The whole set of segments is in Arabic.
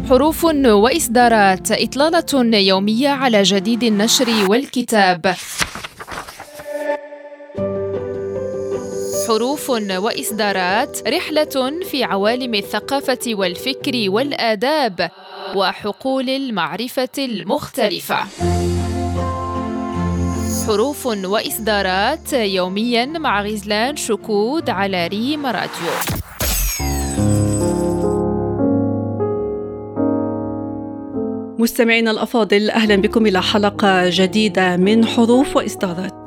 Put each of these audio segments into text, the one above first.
حروف وإصدارات، إطلالة يومية على جديد النشر والكتاب. حروف وإصدارات، رحلة في عوالم الثقافة والفكر والآداب وحقول المعرفة المختلفة. حروف وإصدارات يومياً مع غزلان شكود على ريم راديو. مستمعينا الأفاضل، أهلا بكم إلى حلقة جديدة من حروف وإصدارات.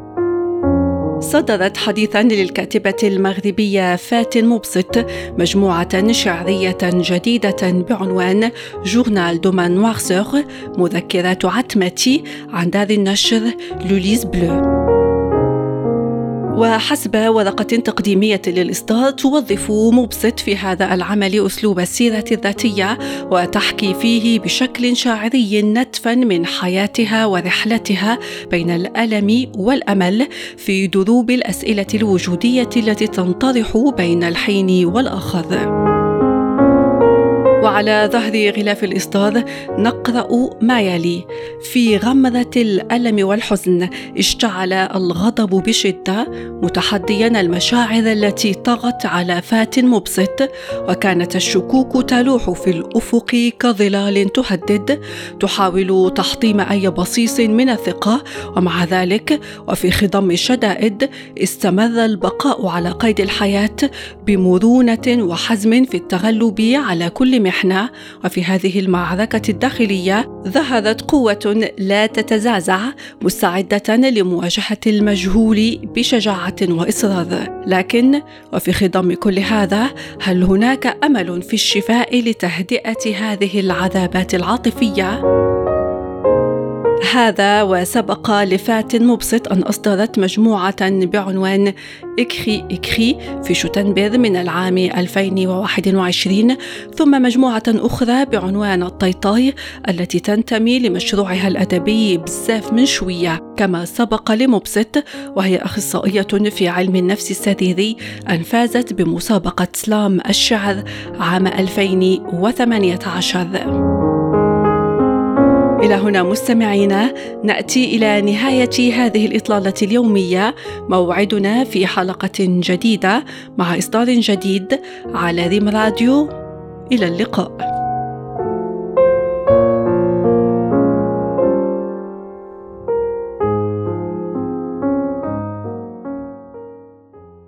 صدرت حديثاً للكاتبة المغربية فاتن مبسط مجموعة شعرية جديدة بعنوان جورنال دومان نوارسور، مذكرات عتمتي، عن دار النشر لوليز بلو. وحسب ورقة تقديمية للإصدار، توظف مبسط في هذا العمل أسلوب السيرة الذاتية، وتحكي فيه بشكل شاعري نتفاً من حياتها ورحلتها بين الألم والأمل في دروب الأسئلة الوجودية التي تنطرح بين الحين والآخر. وعلى ظهر غلاف الإصدار نقرأ ما يلي: في غمرة الألم والحزن اشتعل الغضب بشدة، متحدياً المشاعر التي طغت على فاتن مبسط، وكانت الشكوك تلوح في الأفق كظلال تهدد، تحاول تحطيم أي بصيص من الثقة. ومع ذلك وفي خضم الشدائد استمر البقاء على قيد الحياة بمرونة وحزم في التغلب على كل محنة. وفي هذه المعركة الداخلية ظهرت قوة لا تتزعزع، مستعدة لمواجهة المجهول بشجاعة وإصرار. لكن وفي خضم كل هذا، هل هناك أمل في الشفاء لتهدئة هذه العذابات العاطفية؟ هذا وسبق لفاتن مبسط أن أصدرت مجموعة بعنوان إكخي في شتنبر من العام 2021، ثم مجموعة أخرى بعنوان الطيطاي التي تنتمي لمشروعها الأدبي بزاف من شوية. كما سبق لمبسط، وهي أخصائية في علم النفس السريري، أن فازت بمسابقة سلام الشعر عام 2018. إلى هنا مستمعينا نأتي إلى نهاية هذه الإطلالة اليومية. موعدنا في حلقة جديدة مع إصدار جديد على ريم راديو. إلى اللقاء.